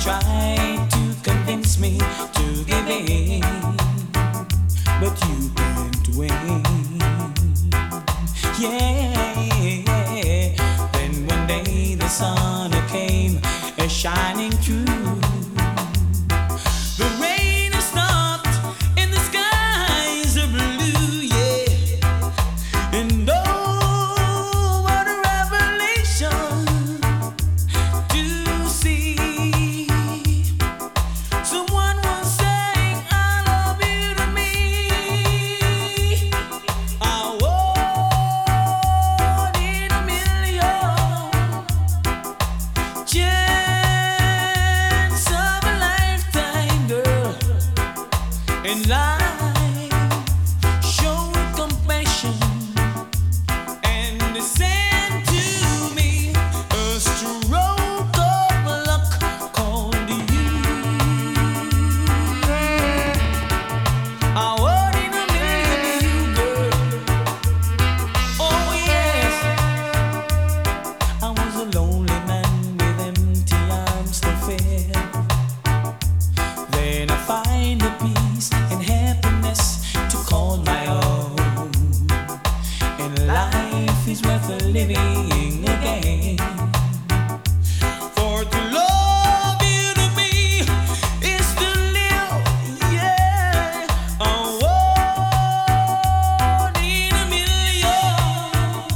tried to convince me to give in, but you didn't win. Yeah. Then one day the sun came shining through. The rain has stopped and the skies are blue. Yeah. And oh, what a revelation to see. Someone was saying, I love you to me. I want in a million chance of a lifetime, girl. And life showed compassion and sent to me a stroke of luck called you. I want in a million, girl. Oh yes, I was a lonely man with empty arms to fill. Then I find a peace and happiness to call my own. And life is worth living again. For to love you to me is to live, yeah. I want in a million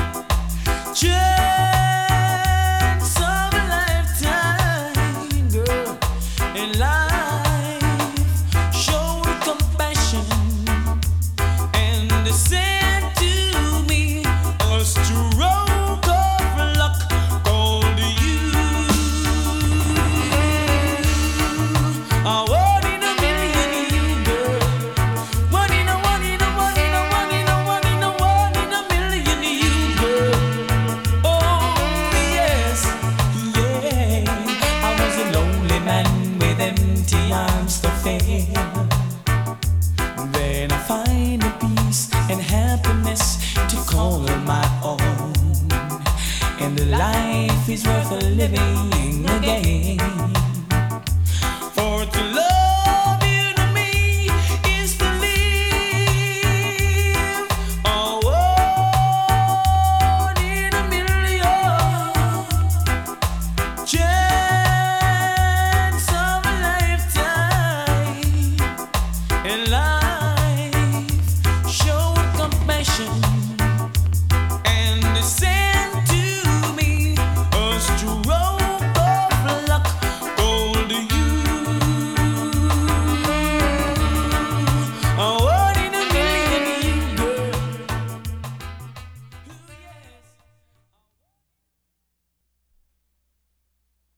chance of a lifetime, girl. And life showed compassion and sent to me a stroke of luck called you. I want in a million you, girl. One in a one in a one in a one in a one in a one in a million you, girl. Oh yes, yeah. I was a lonely man with empty arms to fill. Then I find a peace and happiness to call my own. And life is worth living